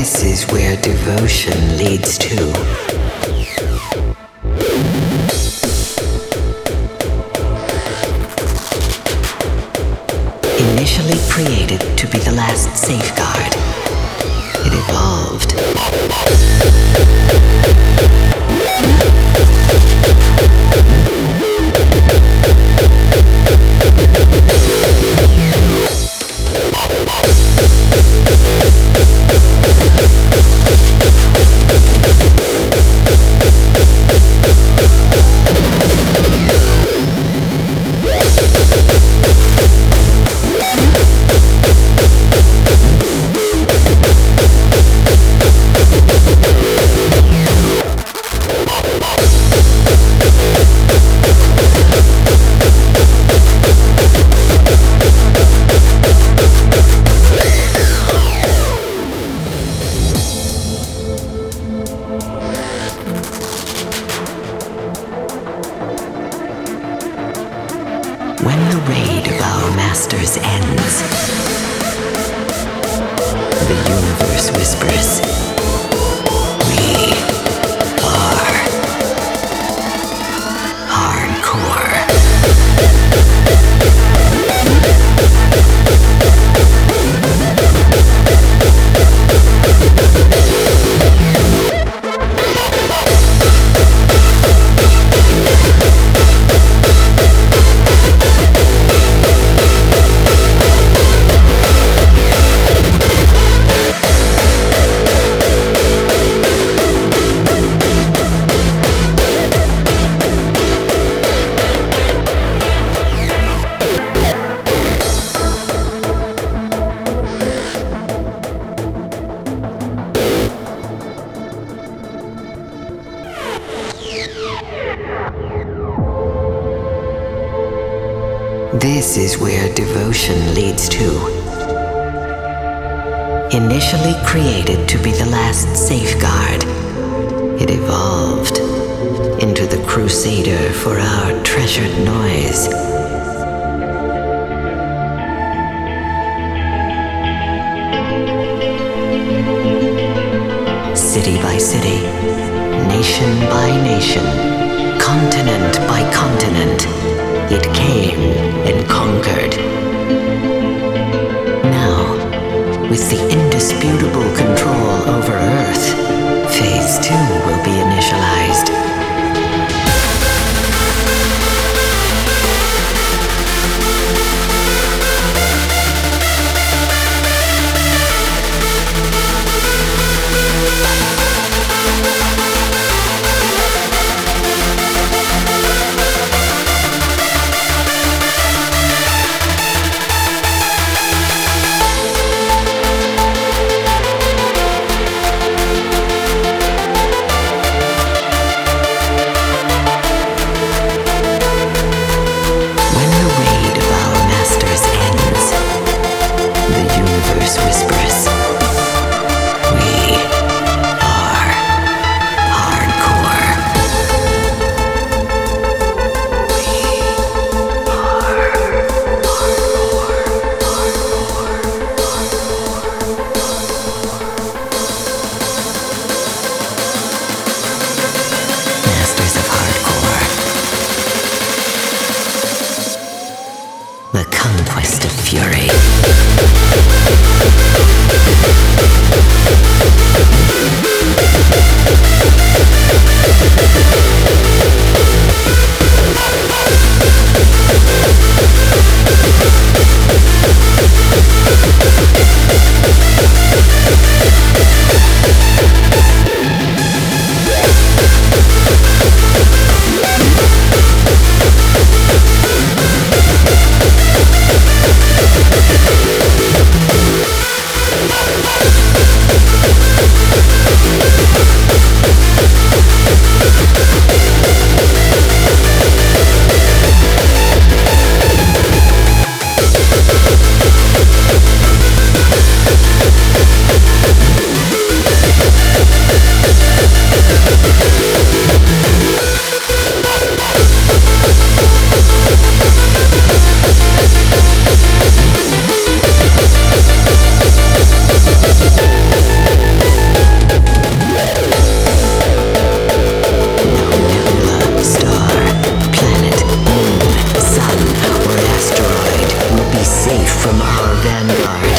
This is where devotion leads to. Initially created to be the last safeguard, it evolved. When the raid of our masters ends, the universe whispers, "We are hardcore." This is where devotion leads to. Initially created to be the last safeguard, it evolved into the crusader for our treasured noise. City by city, nation by nation, continent by continent, it came and conquered. Now, with the indisputable control over Earth, Phase 2 will be initialized. The conquest of fury. from our vanguard.